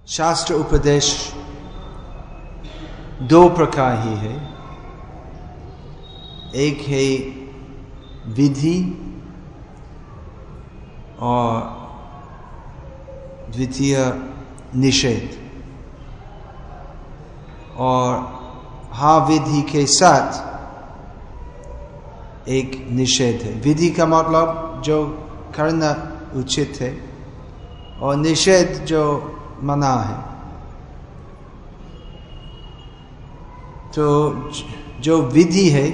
शास्त्र उपदेश दो प्रकार ही है। एक है विधि और द्वितीय निषेध। और हाँ, विधि के साथ एक निषेध है। विधि का मतलब जो करना उचित है और निषेध जो मना है। तो जो विधि है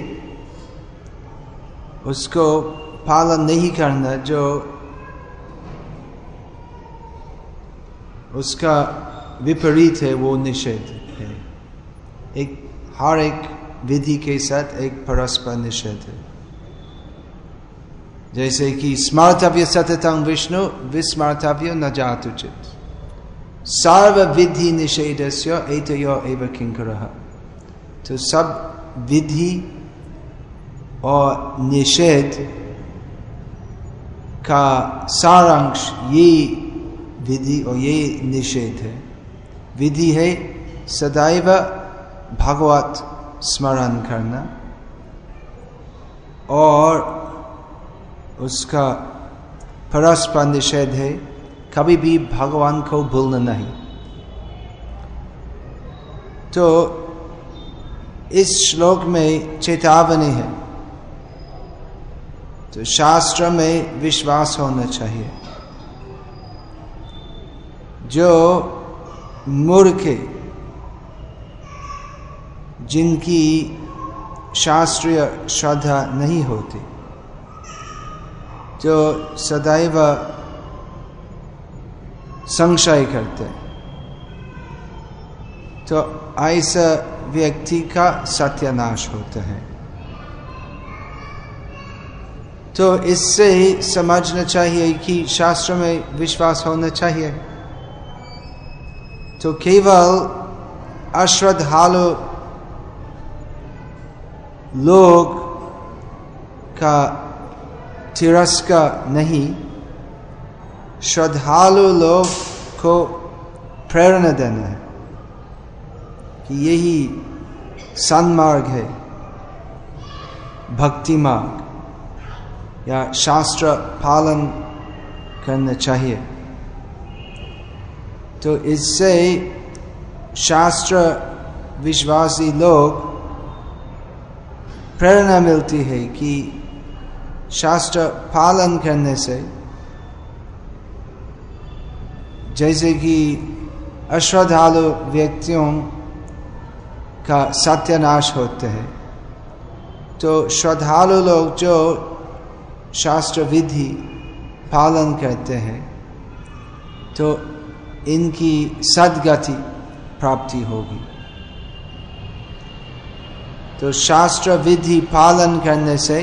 उसको पालन नहीं करना, जो उसका विपरीत है वो निषेध है। हर एक विधि के साथ एक परस्पर निषेध है। जैसे कि स्मर्तव्य सततं विष्णु विस्मर्तव्य न जातुचित, सर्व विधि निषेधस्य एतयो एव किंकरः। तो सब विधि और निषेध का सारांश ये विधि और ये निषेध है। विधि है सदैव भगवत स्मरण करना और उसका परस्पर निषेध है कभी भी भगवान को भूलना नहीं। तो इस श्लोक में चेतावनी है। तो शास्त्र में विश्वास होना चाहिए। जो मूर्ख है, जिनकी शास्त्रीय श्रद्धा नहीं होती, जो सदैव संशय करते, तो ऐसा व्यक्ति का सत्यानाश होता है। तो इससे समझना चाहिए कि शास्त्र में विश्वास होना चाहिए। तो केवल अश्रद्धालु लोग का तिरस्कार नहीं, श्रद्धालु लोग को प्रेरणा देना है कि यही सन्मार्ग है, भक्ति मार्ग, या शास्त्र पालन करना चाहिए। तो इससे शास्त्र विश्वासी लोग प्रेरणा मिलती है कि शास्त्र पालन करने से, जैसे कि अश्रद्धालु व्यक्तियों का सत्यानाश होते हैं, तो श्रद्धालु लोग जो शास्त्र विधि पालन करते हैं तो इनकी सद्गति प्राप्ति होगी। तो शास्त्र विधि पालन करने से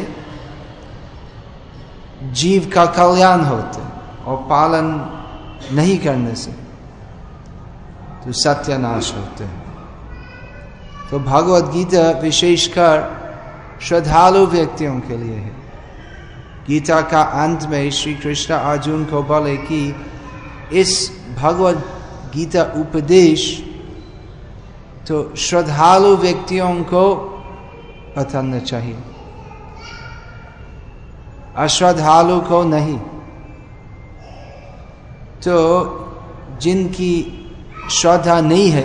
जीव का कल्याण होता है और पालन नहीं करने से तो सत्यानाश होते हैं। तो भगवद गीता विशेषकर श्रद्धालु व्यक्तियों के लिए है। गीता का अंत में श्री कृष्ण अर्जुन को बोले कि इस भगवद गीता उपदेश तो श्रद्धालु व्यक्तियों को बताना चाहिए, अश्रद्धालु को नहीं। तो जिनकी श्रद्धा नहीं है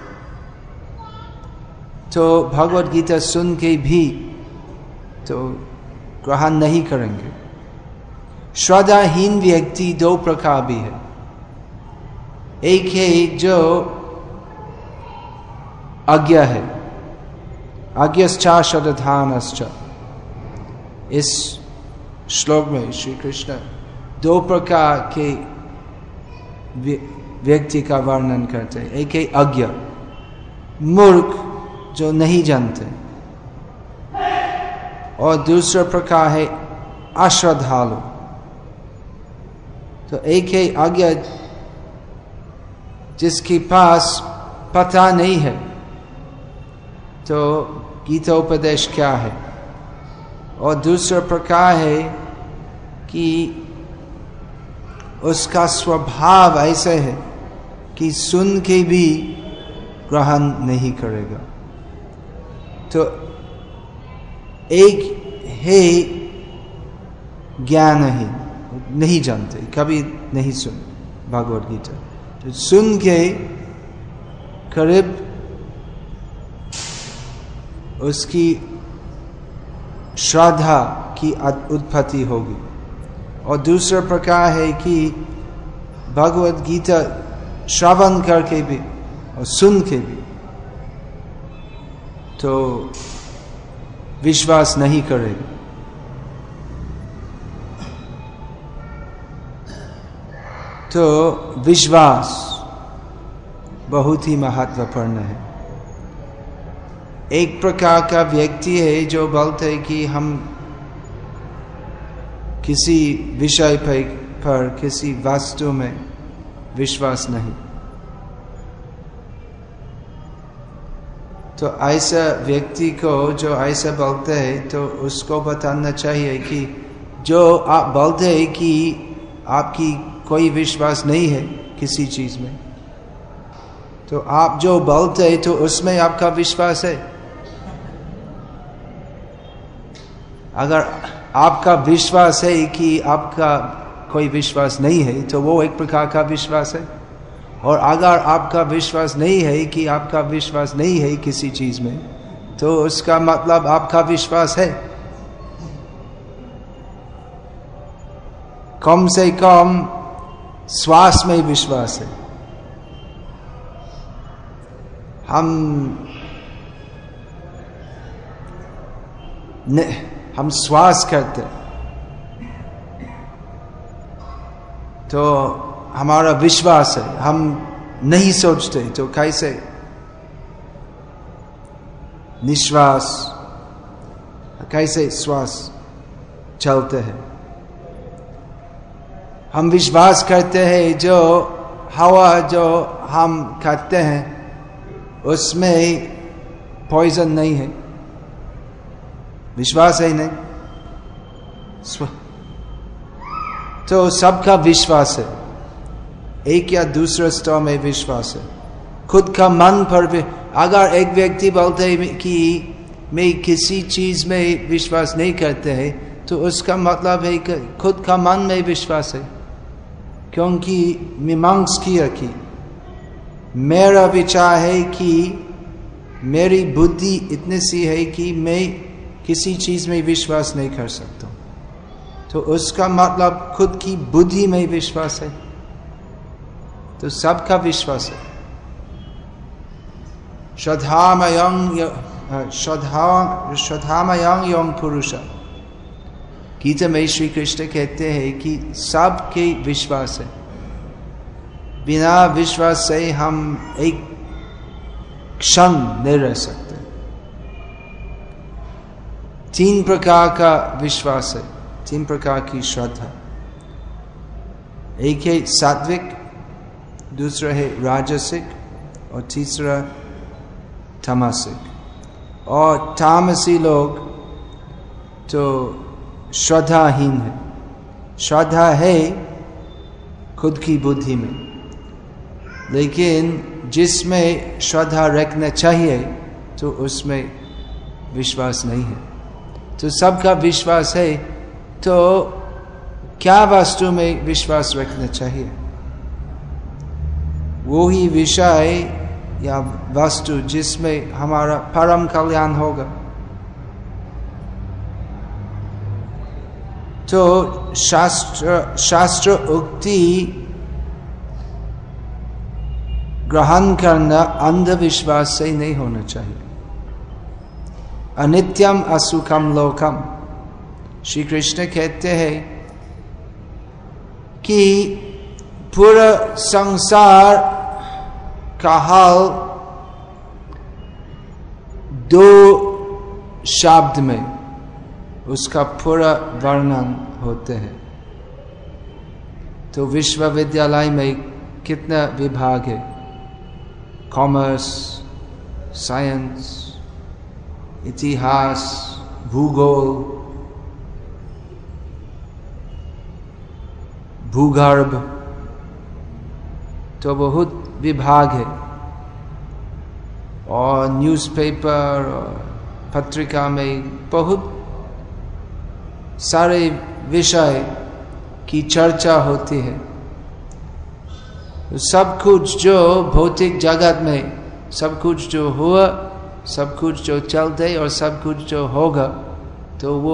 तो भगवद गीता सुन के भी तो ग्रहण नहीं करेंगे। श्रद्धाहीन व्यक्ति दो प्रकार भी है। एक है जो अज्ञ है, अज्ञश्च श्रद्धानश्च। इस श्लोक में श्री कृष्ण दो प्रकार के व्यक्ति का वर्णन करते हैं। एक है अज्ञ, मूर्ख जो नहीं जानते, और दूसरा प्रकार है अश्रद्धालु। तो एक है अज्ञ जिसके पास पता नहीं है तो गीता उपदेश क्या है, और दूसरा प्रकार है कि उसका स्वभाव ऐसे है कि सुन के भी ग्रहण नहीं करेगा। तो एक है ज्ञान ही, नहीं जानते, कभी नहीं सुन भगवद गीता, तो सुन के करीब उसकी श्रद्धा की उत्पत्ति होगी। और दूसरा प्रकार है कि भगवद गीता श्रवण करके भी और सुन के भी तो विश्वास नहीं करेगा। तो विश्वास बहुत ही महत्वपूर्ण है। एक प्रकार का व्यक्ति है जो बोलते हैं कि हम किसी विषय पर किसी वस्तु में विश्वास नहीं, तो ऐसा व्यक्ति को जो ऐसा बोलते हैं तो उसको बताना चाहिए कि जो आप बोलते हैं कि आपकी कोई विश्वास नहीं है किसी चीज में, तो आप जो बोलते हैं तो उसमें आपका विश्वास है। अगर आपका विश्वास है कि आपका कोई विश्वास नहीं है तो वो एक प्रकार का विश्वास है। और अगर आपका विश्वास नहीं है कि आपका विश्वास नहीं है किसी चीज में, तो उसका मतलब आपका विश्वास है। कम से कम श्वास में विश्वास है। हम श्वास करते तो हमारा विश्वास है, हम नहीं सोचते तो कैसे निश्वास, कैसे श्वास चलते हैं। हम विश्वास करते हैं जो हवा जो हम खाते हैं उसमें पॉइजन नहीं है, विश्वास है नहीं। तो सबका विश्वास है, एक या दूसरा स्तर में विश्वास है। खुद का मन पर भी अगर एक व्यक्ति बोलते है कि मैं किसी चीज में विश्वास नहीं करते हैं, तो उसका मतलब है कि खुद का मन में विश्वास है। क्योंकि मीमांस किया कि मेरा विचार है कि मेरी बुद्धि इतनी सी है कि मैं किसी चीज में विश्वास नहीं कर सकता, तो उसका मतलब खुद की बुद्धि में विश्वास है। तो सबका विश्वास है। श्रद्धामयं यं पुरुष, गीता में श्री कृष्ण कहते हैं कि सबके विश्वास है। बिना विश्वास से हम एक क्षण नहीं रह सकते। 3 प्रकार का विश्वास है, 3 प्रकार की श्रद्धा। एक है सात्विक, दूसरा है राजसिक और तीसरा तामसिक। और तामसी लोग तो श्रद्धाहीन है। श्रद्धा है खुद की बुद्धि में, लेकिन जिसमें श्रद्धा रखना चाहिए तो उसमें विश्वास नहीं है। तो सबका विश्वास है, तो क्या वस्तु में विश्वास रखना चाहिए? वो ही विषय या वस्तु जिसमें हमारा परम कल्याण होगा। तो शास्त्र उक्ति ग्रहण करना अंधविश्वास से नहीं होना चाहिए। अनित्यम असुखम लोकम, श्री कृष्ण कहते हैं कि पूरा संसार का हाल 2 शब्द में उसका पूरा वर्णन होते हैं। तो विश्वविद्यालय में कितना विभाग है? कॉमर्स, साइंस, इतिहास, भूगोल, भूगर्भ, तो बहुत विभाग है, और न्यूज़पेपर और पत्रिका में बहुत सारे विषय की चर्चा होती है। सब कुछ जो भौतिक जगत में, सब कुछ जो हुआ, सब कुछ जो चलते और सब कुछ जो होगा, तो वो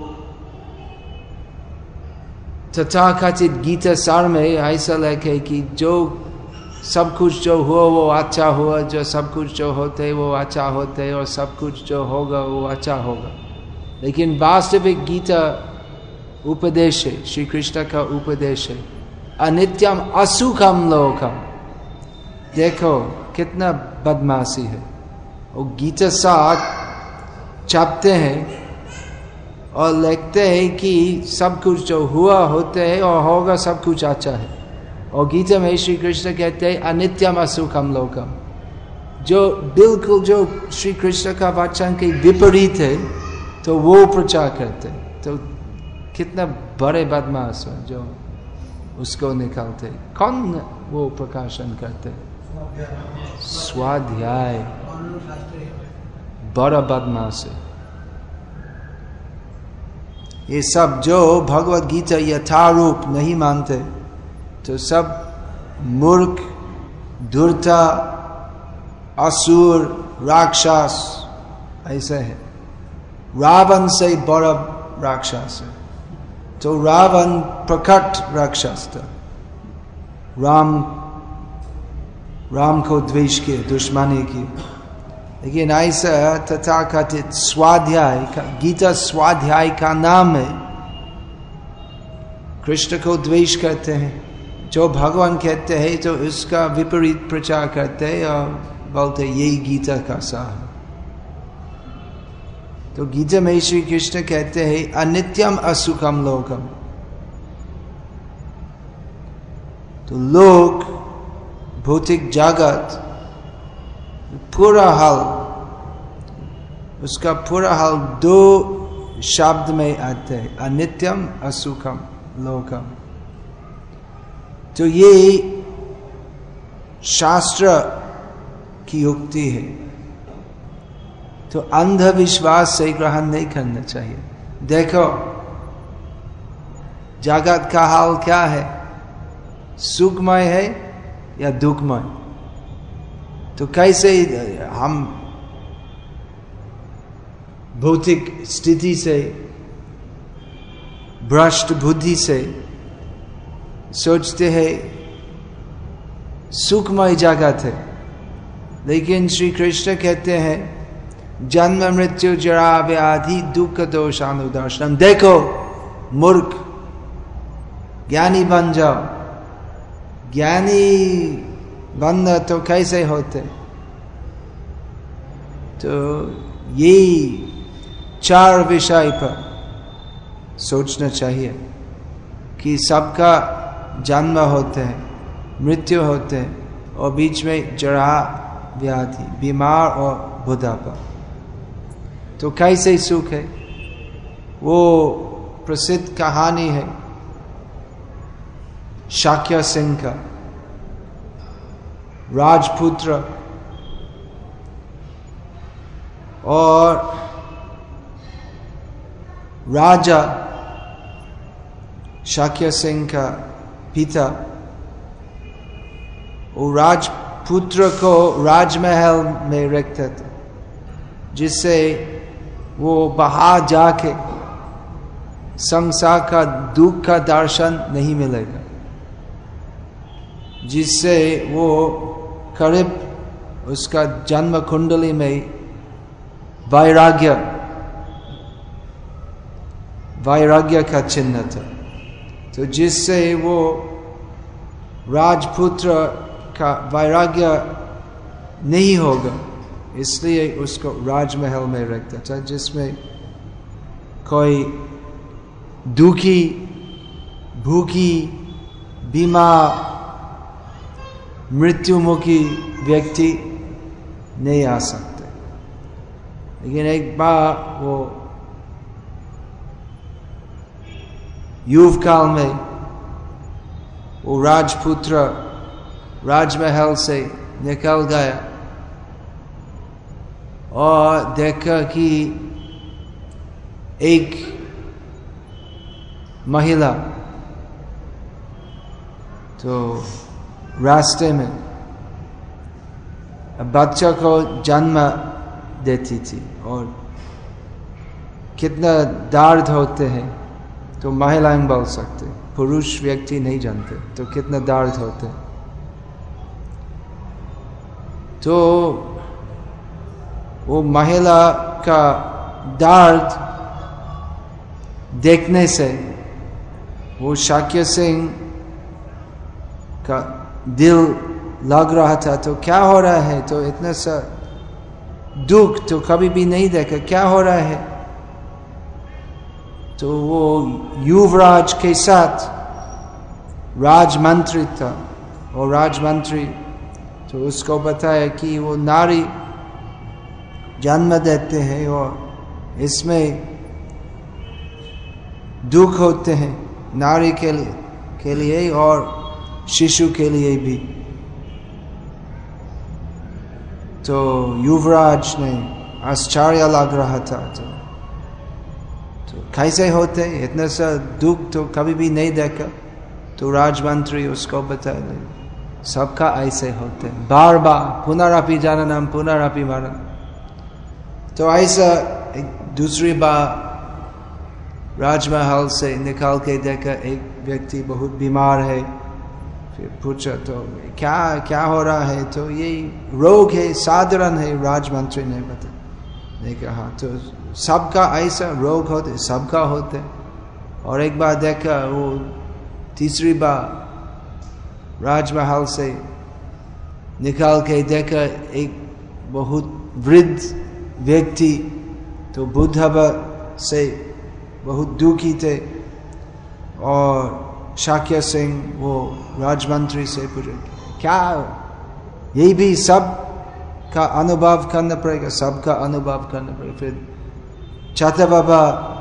तथाकथित गीता सार में ऐसा लिखे कि जो सब कुछ जो हुआ वो अच्छा हुआ, जो सब कुछ जो होते वो अच्छा होते, और सब कुछ जो होगा वो अच्छा होगा। लेकिन वास्तविक गीता उपदेश है, श्री कृष्ण का उपदेश है, अनित्यम असुखम लोकम। देखो कितना बदमाशी है। वो गीता सार छापते हैं और लिखते हैं कि सब कुछ जो हुआ होते है और होगा सब कुछ अच्छा है, और गीता में श्री कृष्ण कहते हैं अनित्यम असुखम लोकम, जो बिल्कुल जो श्री कृष्ण का वचन के विपरीत है तो वो प्रचार करते। तो कितना बड़े बदमाश है जो उसको निकालते। कौन वो प्रकाशन करते? स्वाध्याय, बड़ा बदमाश है। ये सब जो भगवत गीता यथारूप नहीं मानते तो सब मूर्ख, धूर्ता, असुर, राक्षस ऐसे है। रावण से बड़ा राक्षस है। तो रावण प्रकट राक्षस था, राम को द्वेष किए, दुश्मनी की। लेकिन ऐसा तथाकथित स्वाध्याय, गीता स्वाध्याय का नाम है, कृष्ण को द्वेष करते हैं, जो भगवान कहते हैं तो उसका विपरीत प्रचार करते हैं और बोलते यही गीता का सार। तो गीता में श्री कृष्ण कहते हैं अनित्यम असुखम लोकम। तो लोक, भौतिक जगत, पूरा हाल, उसका पूरा हाल दो शब्द में आते हैं, अनित्यम असुखम लोकम। तो ये शास्त्र की युक्ति है, तो अंधविश्वास से ग्रहण नहीं करना चाहिए। देखो जगत का हाल क्या है, सुखमय है या दुखमय। तो कैसे हम भौतिक स्थिति से, भ्रष्ट बुद्धि से सोचते हैं सुखमय जगत है, लेकिन श्री कृष्ण कहते हैं जन्म मृत्यु जरा व्याधि दुख दोषानुदर्शनम। देखो मूर्ख, ज्ञानी बन जाओ। ज्ञानी बनना तो कैसे होते? तो यही चार विषय पर सोचना चाहिए कि सबका जन्म होते हैं, मृत्यु होते हैं, और बीच में जरा व्याधि, बीमार और बुढ़ापा। तो कैसे सुख है? वो प्रसिद्ध कहानी है शाक्य सिंह का। राजपुत्र और राजा शाक्य सिंह का पिता, वो राजपुत्र को राजमहल में रखते थे, जिससे वो बाहर जाके संसार का दुख का दर्शन नहीं मिलेगा, जिससे वो करीब उसका जन्म कुंडली में वैराग्य का चिन्ह था। तो जिससे वो राजपुत्र का वैराग्य नहीं होगा, इसलिए उसको राजमहल में रखता था, जिसमें कोई दुखी, भूखी, बीमार, मृत्युमुखी व्यक्ति नहीं आ सकते। लेकिन एक बार वो युव काल में वो राजपुत्र राजमहल से निकल गया और देखा कि एक महिला तो रास्ते में बच्चा को जन्म देती थी और कितना दर्द होते हैं तो महिलाएं बोल सकते, पुरुष व्यक्ति नहीं जानते तो कितना दर्द होते। तो वो महिला का दर्द देखने से वो शाक्य सिंह का दिल लग रहा था। तो क्या हो रहा है, तो इतना सा दुख तो कभी भी नहीं देखा, क्या हो रहा है। तो वो युवराज के साथ राजमंत्री था और राजमंत्री तो उसको बताया कि वो नारी जन्म देते हैं और इसमें दुख होते हैं नारी के लिए और शिशु के लिए भी। तो युवराज ने आश्चर्य लग रहा था, तो कैसे होते, इतना सा दुख तो कभी भी नहीं देखा। तो राजमंत्री उसको बताया सबका ऐसे होते, बार बार पुनरअपि जननम पुनरअपि मरणम। तो ऐसा दूसरी बार राजमहल से निकाल के देखा एक व्यक्ति बहुत बीमार है। फिर पूछा तो क्या हो रहा है, तो ये रोग है, साधारण है, राजमंत्री ने बताया। कहा तो सबका ऐसा रोग होते, सबका होते। और एक बार देखा वो तीसरी बार राजमहल से निकाल के देखा एक बहुत वृद्ध व्यक्ति तो बुढ़ापा से बहुत दुखी थे। और शाक्य सिंह वो राजमंत्री से पूछे क्या यही भी सब का अनुभव करना पड़ेगा, सबका अनुभव करना पड़ेगा। फिर छात्र बाबा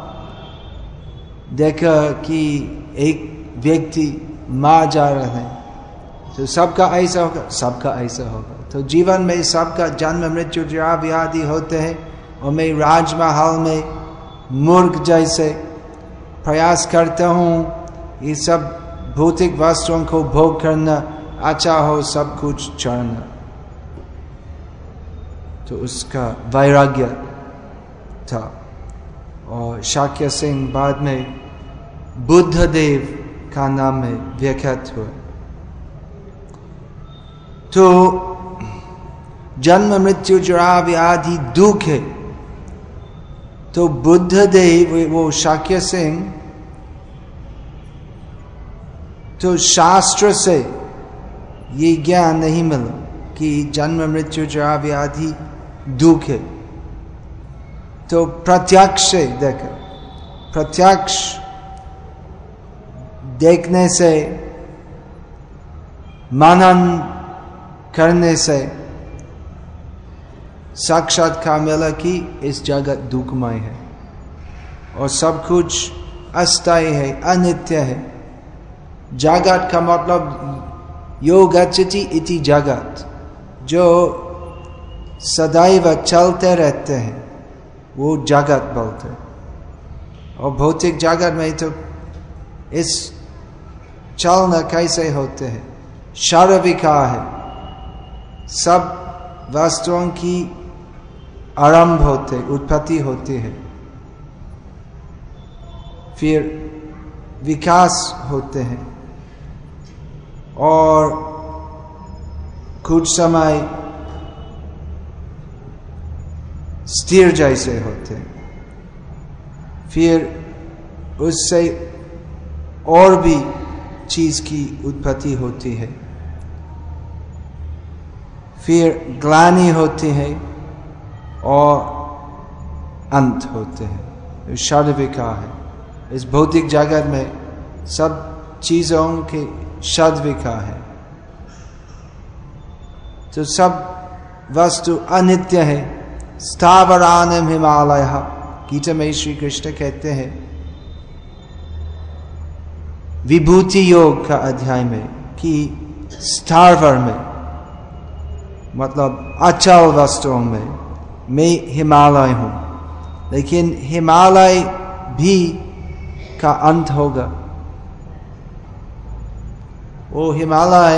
देखा कि एक व्यक्ति मार जा रहा है, तो सबका ऐसा होगा, सबका ऐसा होगा। तो जीवन में सबका जन्म मृत्यु जरा व्याधि होते हैं और मैं राजमहल में मूर्ख जैसे प्रयास करता हूँ ये सब भौतिक वस्तुओं को भोग करना, अच्छा हो सब कुछ छोड़ना। तो उसका वैराग्य था। और शाक्य सिंह बाद में बुद्ध देव का नाम में विख्यात हुए। तो जन्म मृत्यु जरा व्याधि दुख है। तो बुद्ध देव वो शाक्य सिंह तो शास्त्र से ये ज्ञान नहीं मिला कि जन्म मृत्यु जरा व्याधि दुख है। तो प्रत्यक्ष से देखा, प्रत्यक्ष देखने से, मनन करने से साक्षात्कार मिला कि इस जगत दुखमय है और सब कुछ अस्थायी है, अनित्य है। जगत का मतलब यो गच्छति इति जगत, जो सदैव चलते रहते हैं वो जगत बोलते हैं। और भौतिक जगत में तो इस चलना कैसे होते हैं, शारीरिका है। सब वस्तुओं की आरंभ होते, उत्पत्ति होती है, फिर विकास होते हैं और कुछ समय स्थिर जैसे होते हैं, फिर उससे और भी चीज की उत्पत्ति होती है, फिर ग्लानि होती है और अंत होते हैं। षड्विका है। इस भौतिक जगत में सब चीजों के षड्विका है। तो सब वस्तु अनित्य है। स्थावरानम हिमालय, गीता में श्री कृष्ण कहते हैं विभूति योग का अध्याय में कि स्थावर में, मतलब अचल वस्तुओं में मैं हिमालय हूं, लेकिन हिमालय भी का अंत होगा। वो हिमालय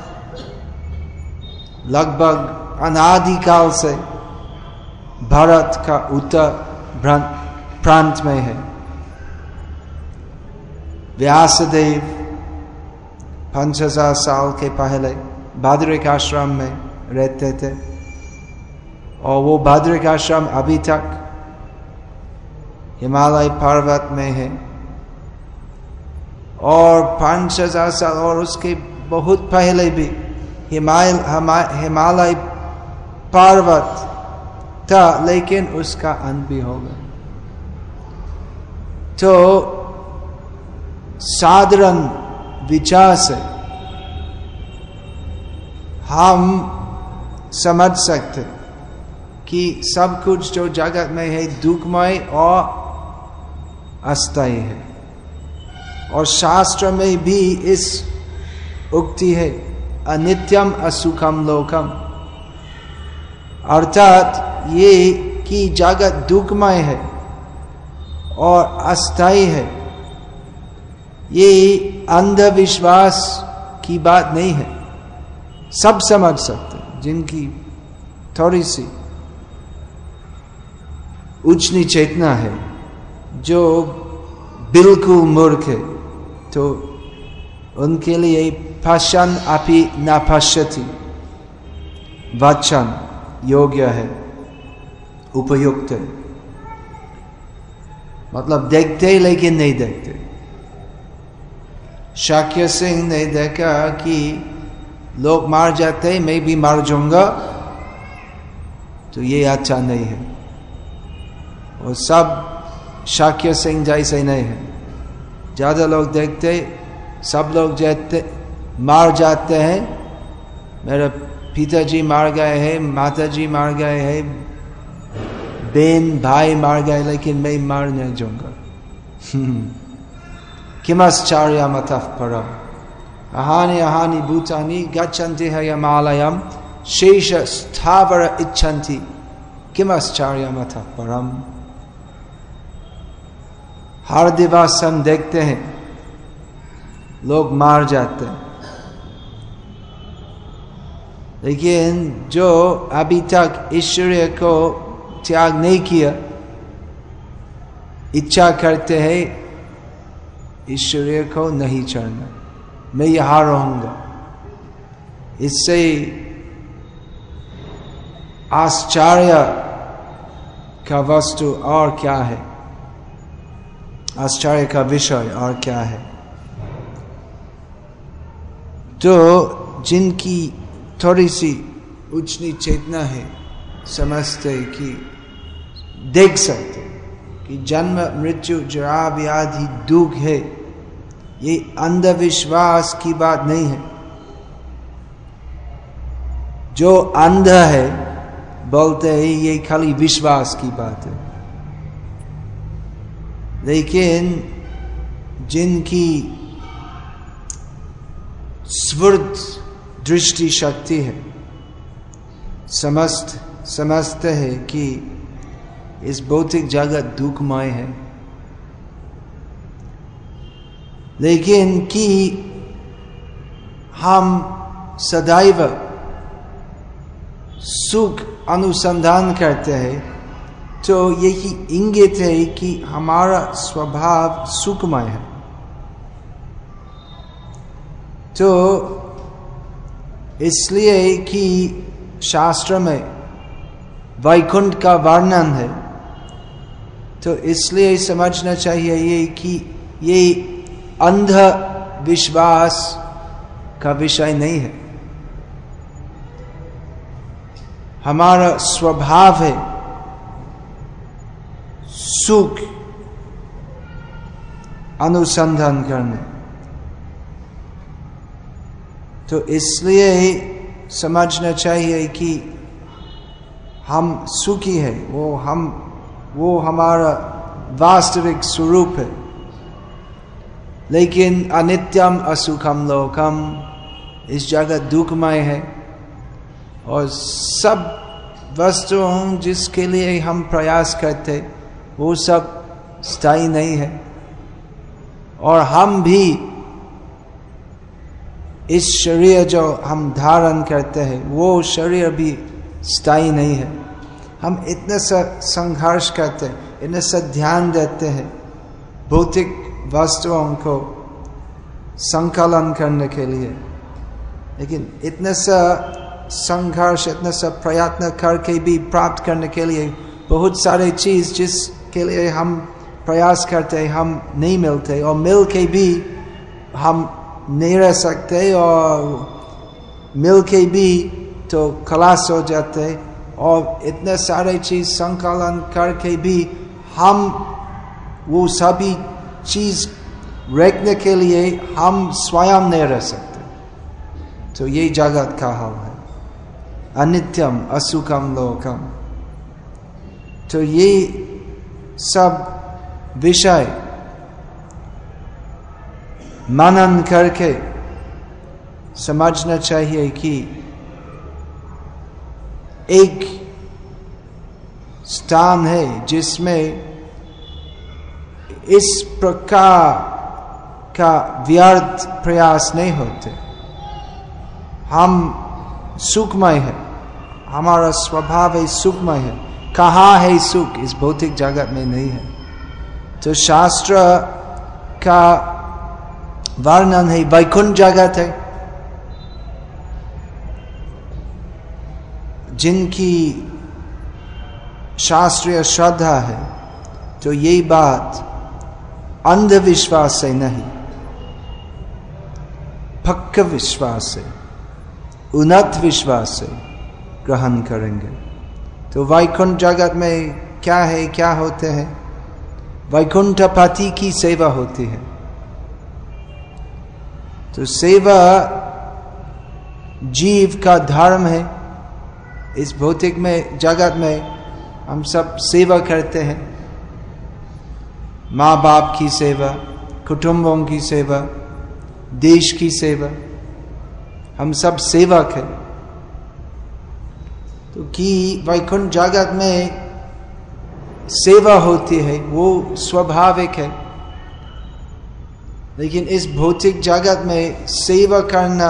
लगभग अनादिकाल से भारत का उत्तर प्रांत में है। व्यासदेव 5000 साल के पहले बद्रिक आश्रम में रहते थे, और वो बद्रिक आश्रम अभी तक हिमालय पर्वत में है। और 5000 साल और उसके बहुत पहले भी हिमालय पर्वत था, लेकिन उसका अंत भी होगा। तो साधारण विचार से हम समझ सकते कि सब कुछ जो जगत में है दुखमय और अस्थायी है। और शास्त्र में भी इस उक्ति है, अनित्यम असुखम लोकम, अर्थात ये कि जगत दुखमय है और अस्थायी है, ये अंधविश्वास की बात नहीं है। सब समझ सकते हैं, जिनकी थोड़ी सी उच्च चेतना है, जो बिल्कुल मूर्ख है, तो उनके लिए पश्यन् अपि न पश्यति वचन योग्य है, उपयुक्त है। मतलब देखते लेकिन नहीं देखते। शाक्य सिंह ने देखा कि लोग मार जाते, मैं भी मर जाऊंगा, तो ये अच्छा नहीं है। और सब शाक्य सिंह जैसे नहीं है। ज्यादा लोग देखते, सब लोग जाते मार जाते हैं। मेरे पिताजी मार गए हैं, माताजी मार गए हैं, बहन भाई मार गए, लेकिन मैं मार नहीं जाऊंगा। किमश्चर्यम् अतः परम् अहानि अहानि भूतानि गच्छन्ति हिमालयम् शेष स्थावर इच्छन्ति किमश्चर्यम् अतः परम्। हर दिवस हम देखते हैं लोग मार जाते हैं, लेकिन जो अभी तक ईश्वर को त्याग नहीं किया, इच्छा करते हैं ईश्वर को नहीं छोड़ना, मैं यहां रहूंगा। इससे आश्चर्य का वस्तु और क्या है, आश्चर्य का विषय और क्या है। तो जिनकी थोड़ी सी उच्च चेतना है, समझते कि देख सकते कि जन्म मृत्यु जरा व्याधि दुख है, ये अंधविश्वास की बात नहीं है। जो अंध है बोलते हैं ये खाली विश्वास की बात है, लेकिन जिनकी स्फूर्त दृष्टि शक्ति है, समझते हैं कि इस भौतिक जगत दुखमय है, लेकिन कि हम सदैव सुख अनुसंधान करते हैं, तो यही इंगित है कि हमारा स्वभाव सुखमय है। तो इसलिए कि शास्त्र में वैकुंठ का वर्णन है, तो इसलिए समझना चाहिए ये कि ये अंध विश्वास का विषय नहीं है। हमारा स्वभाव है सुख अनुसंधान करने, तो इसलिए समझना चाहिए कि हम सुखी है, वो हमारा वास्तविक स्वरूप है। लेकिन अनित्यम असुखम लोकम, इस जगत दुखमय है और सब वस्तुओं जिसके लिए हम प्रयास करते वो सब स्थायी नहीं है, और हम भी इस शरीर जो हम धारण करते हैं वो शरीर भी स्थायी नहीं है। हम इतने सा संघर्ष करते हैं, इतने सा ध्यान देते हैं भौतिक वस्तुओं को संकलन करने के लिए, लेकिन इतने सा संघर्ष, इतने सा प्रयत्न करके भी प्राप्त करने के लिए बहुत सारे चीज जिसके लिए हम प्रयास करते हम नहीं मिलते, और मिल के भी हम नहीं रह सकते, और मिल के भी तो खलास हो जाते, और इतने सारे चीज संकलन करके भी हम वो सभी चीज रखने के लिए हम स्वयं नहीं रह सकते। तो ये जगत का हाल है, अनित्यम असुखम लोकम। तो ये सब विषय मनन करके समझना चाहिए कि एक स्थान है जिसमें इस प्रकार का व्यर्थ प्रयास नहीं होते। हम सुखमय है, हमारा स्वभाव है सुखमय है। कहाँ है सुख? इस भौतिक जगत में नहीं है। तो शास्त्र का वर्णन है वैकुंठ जगत है। जिनकी शास्त्रीय श्रद्धा है तो ये बात अंधविश्वास से नहीं, पक्का विश्वास से, उन्नत विश्वास से ग्रहण करेंगे। तो वैकुंठ जगत में क्या है, क्या होते हैं? वैकुंठपति की सेवा होती है। तो सेवा जीव का धर्म है। इस भौतिक में जगत में हम सब सेवा करते हैं, माँ बाप की सेवा, कुटुंबों की सेवा, देश की सेवा, हम सब सेवक हैं। तो कि वैकुंठ जगत में सेवा होती है वो स्वाभाविक है, लेकिन इस भौतिक जगत में सेवा करना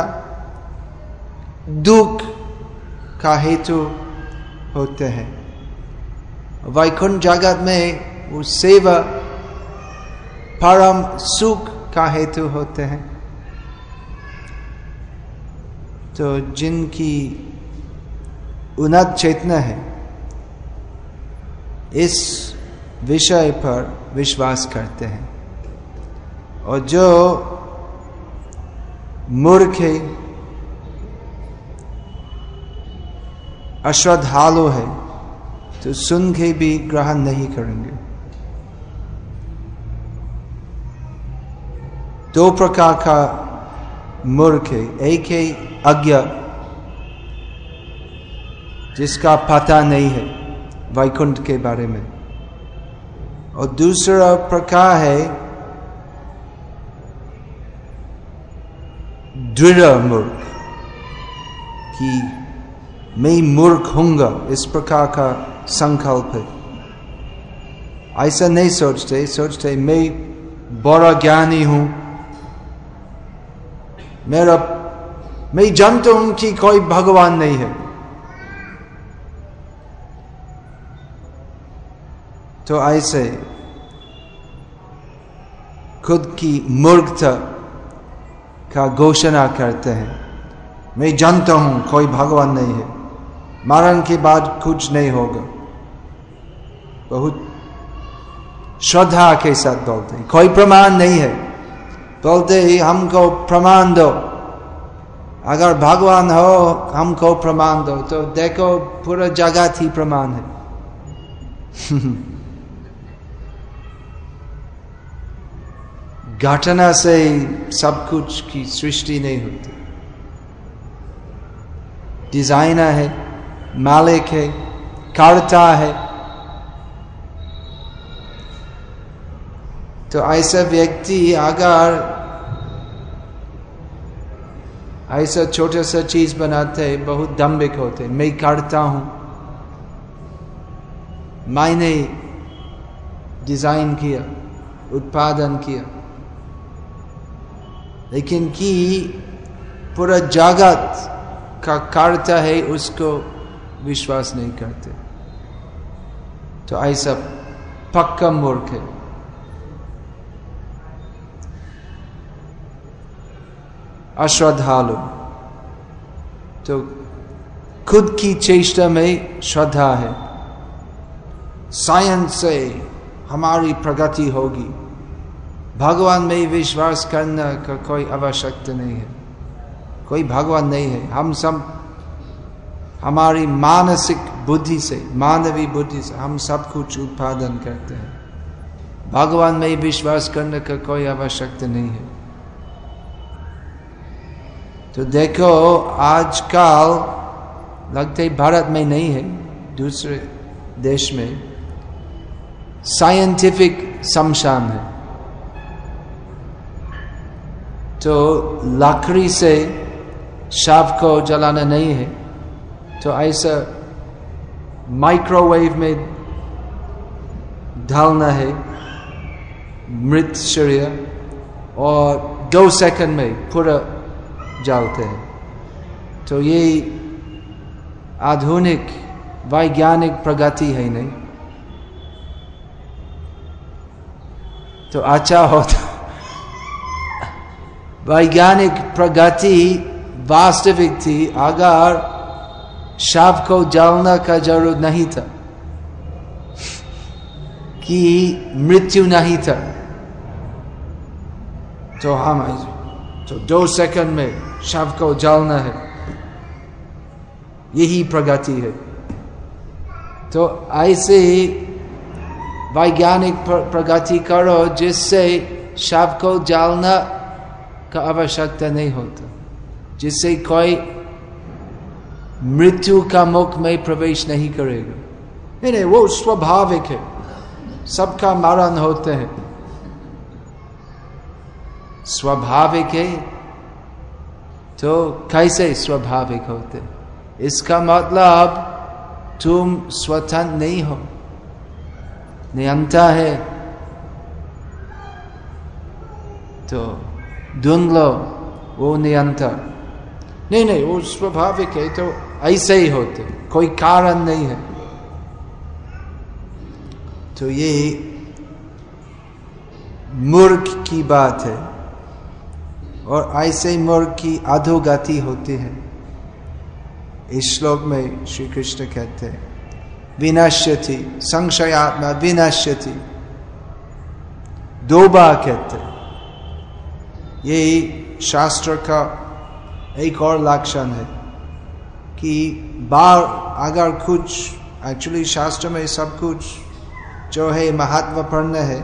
दुख का हेतु होते हैं। वैकुंठ जगत में वो सेवा परम सुख का हेतु होते हैं। तो जिनकी उन्नत चेतना है इस विषय पर विश्वास करते हैं, और जो मूर्ख है, अश्रद्धालु है, तो सुन के भी ग्रहण नहीं करेंगे। दो प्रकार का मूर्ख है। एक है अज्ञ, जिसका पता नहीं है वैकुंठ के बारे में, और दूसरा प्रकार है दृढ़ मूर्ख, कि मैं मूर्ख हूंगा, इस प्रकार का संकल्प है। ऐसा नहीं सोचते मैं बड़ा ज्ञानी हूं, मैं जानता हूं कि कोई भगवान नहीं है। तो ऐसे खुद की मूर्खता का घोषणा करते हैं, मैं जानता हूं कोई भगवान नहीं है, मरण के बाद कुछ नहीं होगा। बहुत श्रद्धा के साथ बोलते हैं, कोई प्रमाण नहीं है, बोलते ही हमको प्रमाण दो, अगर भगवान हो हमको प्रमाण दो। तो देखो पूरा जगत ही प्रमाण है। घटना से सब कुछ की सृष्टि नहीं होती। डिजाइनर है, मालिक है, कर्ता है। तो ऐसा व्यक्ति ऐसा छोटा सा चीज बनाते हैं, बहुत दम्भिक होते, मैं करता हूं, मैंने डिजाइन किया, उत्पादन किया, लेकिन कि पूरा जगत का करता है उसको विश्वास नहीं करते, तो ऐसा पक्का मूर्ख है। अश्रद्धालु तो खुद की चेष्टा में श्रद्धा है, साइंस से हमारी प्रगति होगी, भगवान में विश्वास करने का कोई आवश्यकता नहीं है, कोई भगवान नहीं है, हम सब हमारी मानसिक बुद्धि से, मानवीय बुद्धि से हम सब कुछ उत्पादन करते हैं, भगवान में विश्वास करने का कोई आवश्यकता नहीं है। तो देखो आजकल लगते भारत में नहीं है, दूसरे देश में साइंटिफिक शमशान है, तो लकड़ी से शव को जलाना नहीं है, तो ऐसा माइक्रोवेव में डालना है मृत शरीर और 2 सेकंड में पूरा जलते हैं। तो ये आधुनिक वैज्ञानिक प्रगति है नहीं, तो अच्छा होता वैज्ञानिक प्रगति वास्तविक थी अगर शव को जलने का जरूरत नहीं था, कि मृत्यु नहीं था, तो हम तो 2 सेकंड में शव को जलना है, यही प्रगति है। तो ऐसे ही वैज्ञानिक प्रगति करो जिससे शव को जलना का आवश्यकता नहीं होता, जिससे कोई मृत्यु का मुख में प्रवेश नहीं करेगा। नहीं, वो स्वाभाविक है, सबका मरण होते हैं, स्वाभाविक है, तो कैसे स्वाभाविक होते? इसका मतलब तुम स्वतंत्र नहीं हो, नियंता है, तो ढूंढ लो वो नियंता। नहीं, वो स्वाभाविक है, तो ऐसे ही होते, कोई कारण नहीं है। तो ये मूर्ख की बात है, और ऐसे मूर्ख की अधोगति होती है। इस श्लोक में श्री कृष्ण कहते हैं विनश्यति संशयात्मा विनश्यति, 2 बार कहते हैं। ये शास्त्र का एक और लक्षण है कि बार अगर कुछ, एक्चुअली शास्त्र में सब कुछ जो है महत्वपूर्ण है,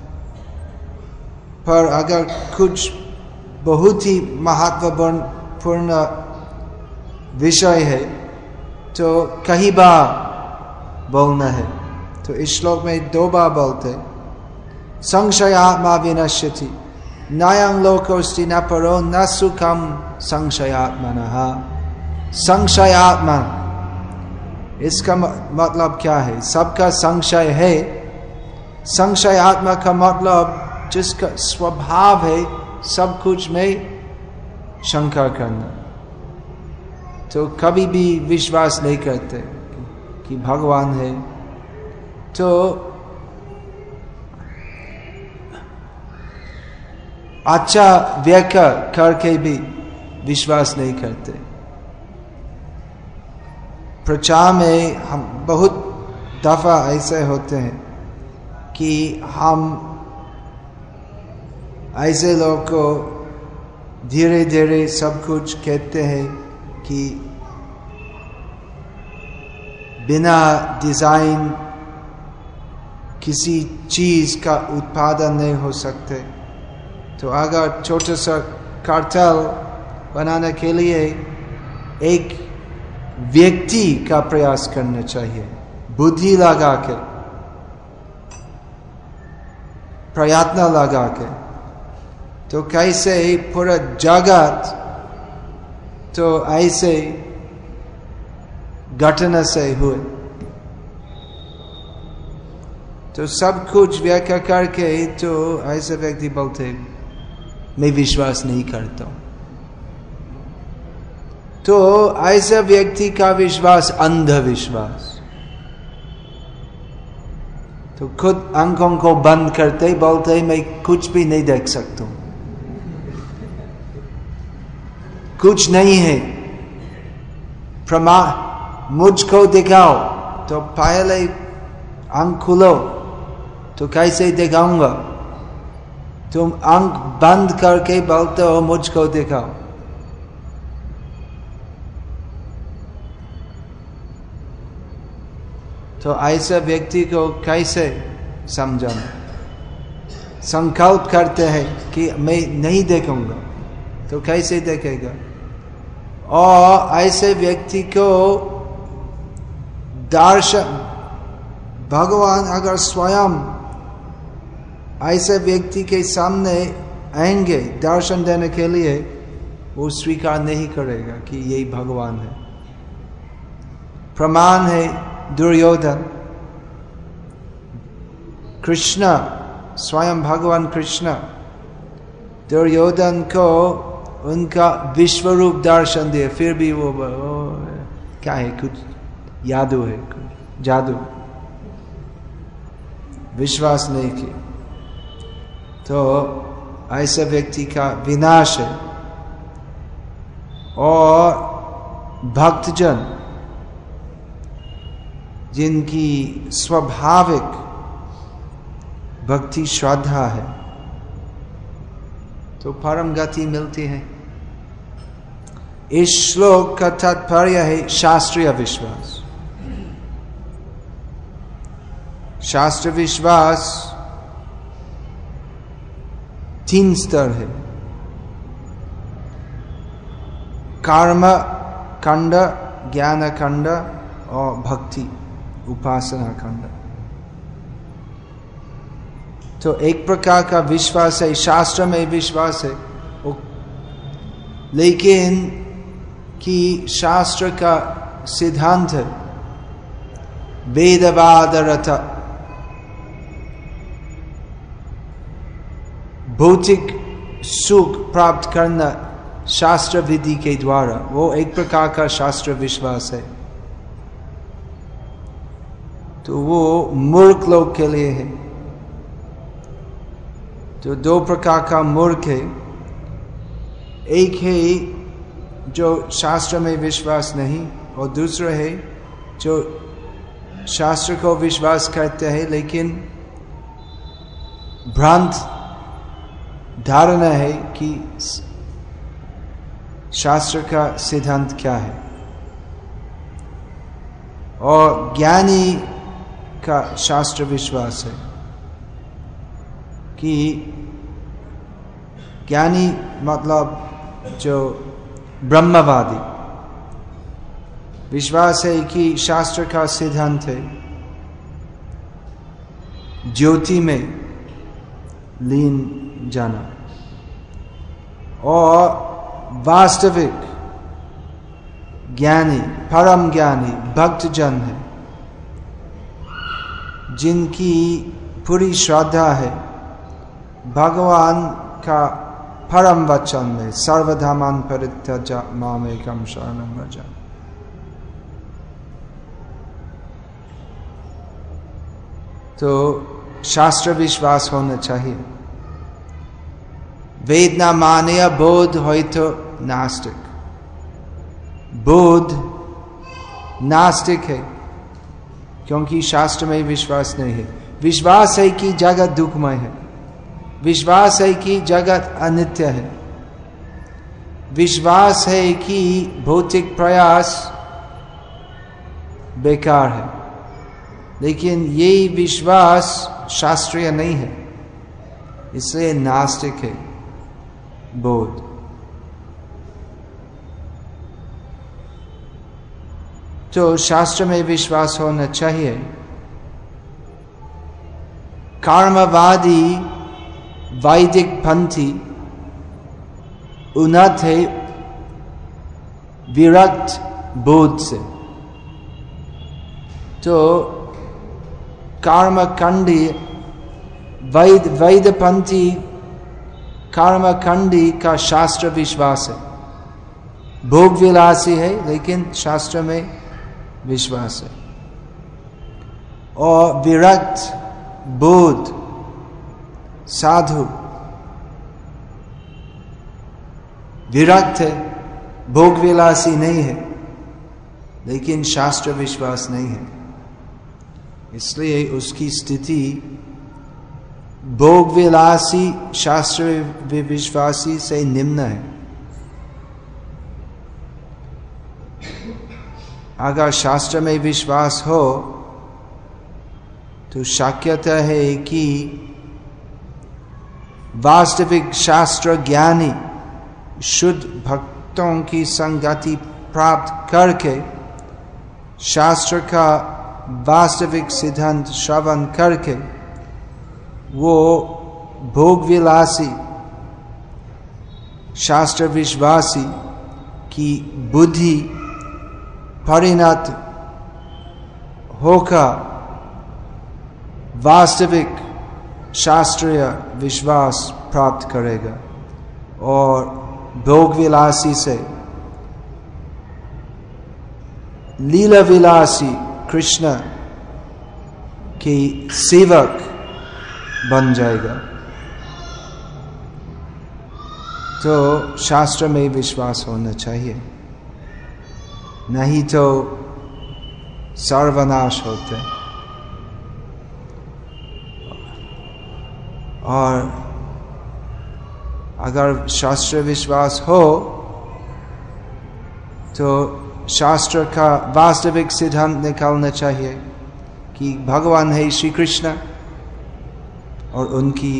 पर अगर कुछ बहुत ही महत्वपूर्ण विषय है तो कई बार बोलना है। तो इस श्लोक में 2 बार बोलते, संशयात्मा विनश्यति नयं लोकोस्ति न परो न सुखम संशयात्मनः। संशयात्मा, इसका मतलब क्या है? सबका संशय है। संशयात्मा का मतलब जिसका स्वभाव है सब कुछ में शंका करना, तो कभी भी विश्वास नहीं करते कि भगवान है, तो अच्छा व्याख्या करके भी विश्वास नहीं करते। प्रचार में हम बहुत दफा ऐसे होते हैं कि हम ऐसे लोग को धीरे धीरे सब कुछ कहते हैं कि बिना डिजाइन किसी चीज का उत्पादन नहीं हो सकते। तो अगर छोटा सा कार्टेल बनाने के लिए एक व्यक्ति का प्रयास करना चाहिए, बुद्धि लगा के, प्रयत्न लगा के, तो कैसे पूरा जगत तो ऐसे घटना से हुए, तो सब कुछ व्याख्या करके तो ऐसे व्यक्ति बोलते मैं विश्वास नहीं करता हूं। तो ऐसा व्यक्ति का विश्वास अंधविश्वास। तो खुद आंखों को बंद करते बोलते मैं कुछ भी नहीं देख सकता हूं, कुछ नहीं है, प्रमाण मुझको दिखाओ। तो पहले आंख खुलो, तो कैसे दिखाऊंगा? तुम आंख बंद करके बोलते हो मुझको दिखाओ। तो ऐसे व्यक्ति को कैसे समझाना? संकल्प करते हैं कि मैं नहीं देखूंगा, तो कैसे देखेगा? और ऐसे व्यक्ति को दर्शन, भगवान अगर स्वयं ऐसे व्यक्ति के सामने आएंगे दर्शन देने के लिए, वो स्वीकार नहीं करेगा कि यही भगवान है। प्रमाण है दुर्योधन, कृष्ण, स्वयं भगवान कृष्ण दुर्योधन को उनका विश्वरूप दर्शन दिए, फिर भी वो क्या है, कुछ जादू है, कुछ जादू, विश्वास नहीं किया। तो ऐसे व्यक्ति का विनाश है। और भक्तजन जिनकी स्वाभाविक भक्ति श्रद्धा है, तो परम गति मिलती है। इस श्लोक का तात्पर्य है शास्त्रीय विश्वास। शास्त्र विश्वास 3 स्तर है, कर्म खंड, ज्ञान खंड और भक्ति उपासना खंड। तो एक प्रकार का विश्वास है, शास्त्र में विश्वास है, लेकिन कि शास्त्र का सिद्धांत है वेदवाद रथ, भौतिक सुख प्राप्त करना शास्त्र विधि के द्वारा, वो एक प्रकार का शास्त्र विश्वास है। तो वो मूर्ख लोग के लिए है। तो 2 प्रकार का मूर्ख है, एक है जो शास्त्र में विश्वास नहीं, और दूसरा है जो शास्त्र को विश्वास करते हैं लेकिन भ्रांत धारणा है कि शास्त्र का सिद्धांत क्या है। और ज्ञानी का शास्त्र विश्वास है कि ज्ञानी मतलब जो ब्रह्मवादी, विश्वास है कि शास्त्र का सिद्धांत है ज्योति में लीन जाना। और वास्तविक ज्ञानी, परम ज्ञानी भक्तजन है जिनकी पूरी श्रद्धा है भगवान का परम वचन में, सर्वधर्मान् परित्यज्य मामेकं शरणं व्रज। तो शास्त्र विश्वास होना चाहिए। वेद न माने बोध हो तो नास्तिक, बोध नास्तिक है क्योंकि शास्त्र में विश्वास नहीं है। विश्वास है कि जगत दुखमय है, विश्वास है कि जगत अनित्य है, विश्वास है कि भौतिक प्रयास बेकार है, लेकिन ये विश्वास शास्त्रीय नहीं है, इसलिए नास्तिक है बोध। तो शास्त्र में विश्वास होना चाहिए। कर्मवादी वैदिक पंथी उन्नत है विरक्त बोध से। तो कर्मकांडी वैदपंथी कर्मकांडी का शास्त्र विश्वास है, भोग विलासी है लेकिन शास्त्र में विश्वास है। और विरक्त बोध साधु विरक्त है, भोग विलासी नहीं है लेकिन शास्त्र विश्वास नहीं है, इसलिए उसकी स्थिति भोग विलासी शास्त्र विश्वासी से निम्न है। अगर शास्त्र में विश्वास हो तो शक्यता है कि वास्तविक शास्त्र ज्ञानी शुद्ध भक्तों की संगति प्राप्त करके शास्त्र का वास्तविक सिद्धांत श्रवण करके वो भोग विलासी शास्त्र विश्वासी की बुद्धि परिणत होकर वास्तविक शास्त्रीय विश्वास प्राप्त करेगा और भोग विलासी से लीला विलासी कृष्ण की सेवक बन जाएगा। तो शास्त्र में विश्वास होना चाहिए, नहीं तो सर्वनाश होते। और अगर शास्त्र विश्वास हो तो शास्त्र का वास्तविक सिद्धांत निकालना चाहिए कि भगवान है श्री कृष्ण और उनकी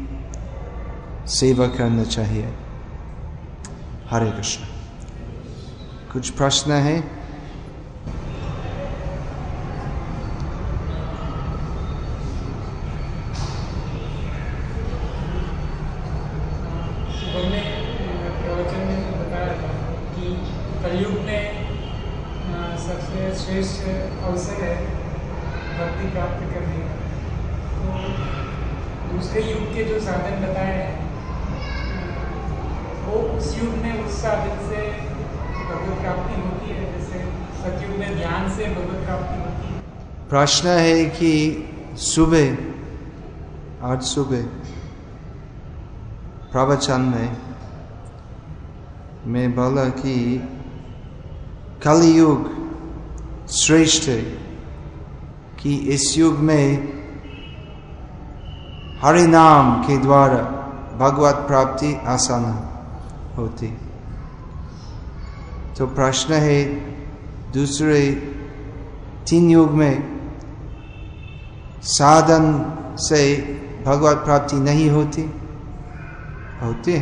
सेवा करना चाहिए। हरे कृष्ण। कुछ प्रश्न है? कलयुग में सबसे श्रेष्ठ अवसर है भक्ति प्राप्त करने का। तो दूसरे युग के जो साधन बताए हैं वो उस युग में उस साधन से भगवत प्राप्ति होती है, जैसे सतयुग में ध्यान से भगवत प्राप्ति होती है। प्रश्न है कि सुबह आज सुबह प्रवचन में मैं बोला कि कलयुग श्रेष्ठ है कि इस युग में हरि नाम के द्वारा भगवत प्राप्ति आसान होती। तो प्रश्न है दूसरे 3 युग में साधन से भगवत प्राप्ति नहीं होती है।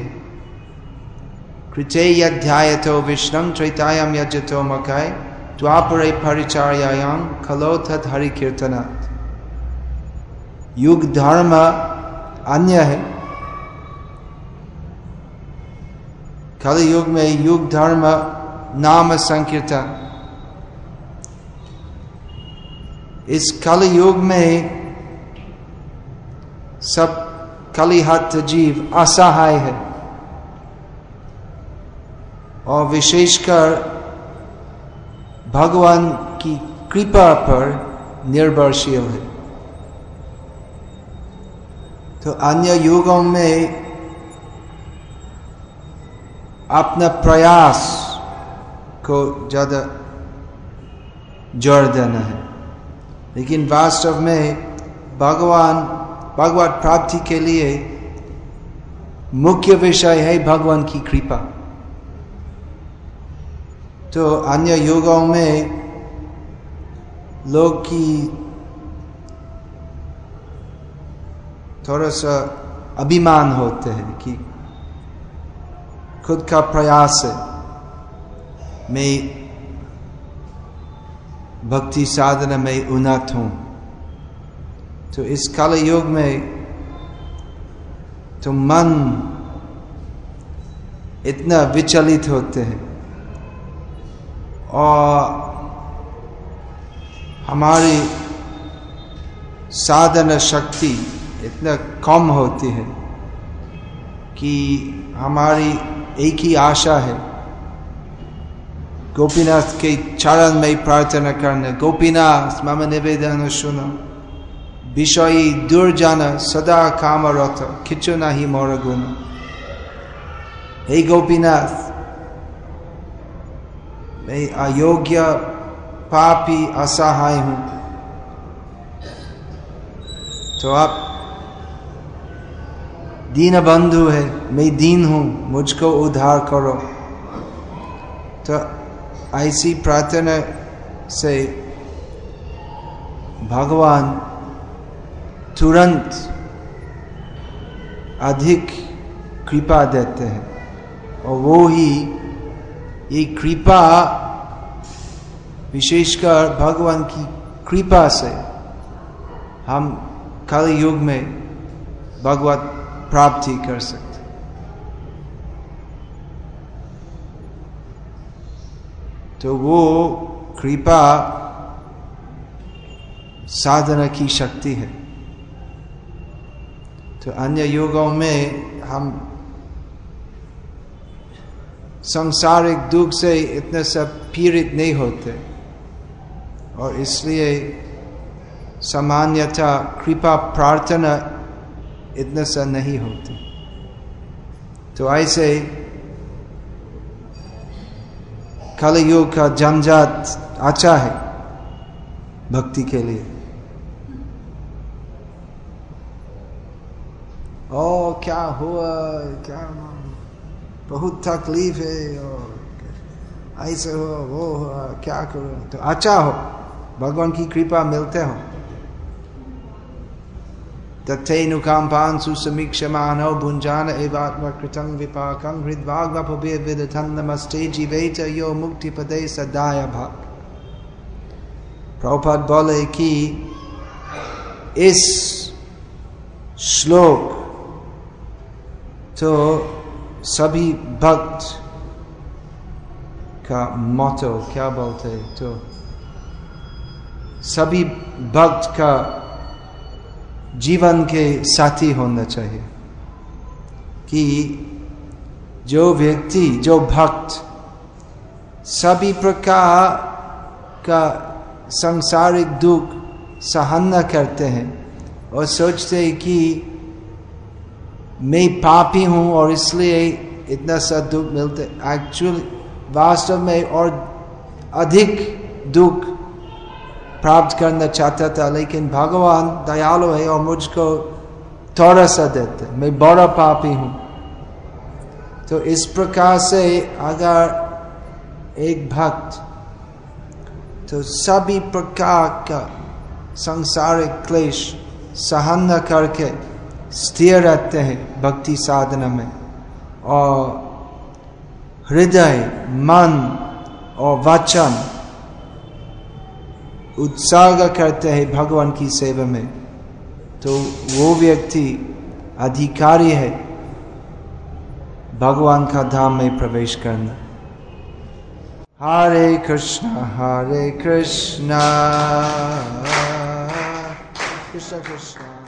कृते यध्यायतो विष्णुं त्रैतायं यजतो मकाय द्वापरे परिचार्यायां खलो तद हरि कीर्तनात्। युग धर्म अन्य है, कलि युग में युग धर्म नाम संकीर्तन। इस कलि युग में सब कलिहत जीव असहाय है और विशेषकर भगवान की कृपा पर निर्भरशील है। तो अन्य युगों में अपना प्रयास को ज्यादा जोर देना है, लेकिन वास्तव में भगवत प्राप्ति के लिए मुख्य विषय है भगवान की कृपा। तो अन्य युगों में लोग की थोड़ा सा अभिमान होते हैं कि खुद का प्रयास है, मैं भक्ति साधना में उन्नत हूं। तो इस काल युग में तो मन इतना विचलित होते हैं और हमारी साधना शक्ति इतना कम होती है कि हमारी एक ही आशा है गोपीनाथ के चरण में प्रार्थना करने। गोपीनाथ मम निवेदन सुनो, विषयी दुर्जन सदा कामरत, खिंचो नहीं मोर गुण। हे गोपीनाथ, मैं अयोग्य पापी असहाय हूं, तो आप दीन बंधु है, मैं दीन हूं, मुझको उद्धार करो। तो ऐसी प्रार्थना से भगवान तुरंत अधिक कृपा देते हैं। और वो ही ये कृपा, विशेषकर भगवान की कृपा से हम कलि युग में भगवत प्राप्ति कर सकते। तो वो कृपा साधना की शक्ति है। तो अन्य युगों में हम सांसारिक दुख से इतने सब पीड़ित नहीं होते, और इसलिए सामान्यतः कृपा प्रार्थना इतने सा नहीं होती। तो ऐसे कलयुग का जंजाट अच्छा है भक्ति के लिए। ओ क्या हुआ, क्या बहुत तकलीफ है, और ऐसे हो वो हुआ, क्या करो। तो अच्छा हो, भगवान की कृपा मिलते हो। तथेनुकाम्पान् सुसमीक्षमाणो भुञ्जान एवात्मकृतं विपाकं हृद्वाग्वपुभिर्विदधं नमस्ते जीवेत यो मुक्तिपदे सदाय भाग। प्रभुपाद बोले कि इस श्लोक तो सभी भक्त का मोटो क्या बोलते, तो सभी भक्त का जीवन के साथी होना चाहिए कि जो व्यक्ति, जो भक्त सभी प्रकार का सांसारिक दुख सहन न करते हैं और सोचते हैं कि मैं पापी हूं और इसलिए इतना सा दुख मिलते, एक्चुअली वास्तव में और अधिक दुख प्राप्त करना चाहता था, लेकिन भगवान दयालु है और मुझको थोड़ा सा देते, मैं बड़ा पापी हूं। तो इस प्रकार से अगर एक भक्त तो सभी प्रकार का सांसारिक क्लेश सहन न करके स्थिर रहते हैं भक्ति साधना में, और हृदय, मन और वचन उत्सर्ग करते हैं भगवान की सेवा में, तो वो व्यक्ति अधिकारी है भगवान का धाम में प्रवेश करना। हरे कृष्णा कृष्ण कृष्ण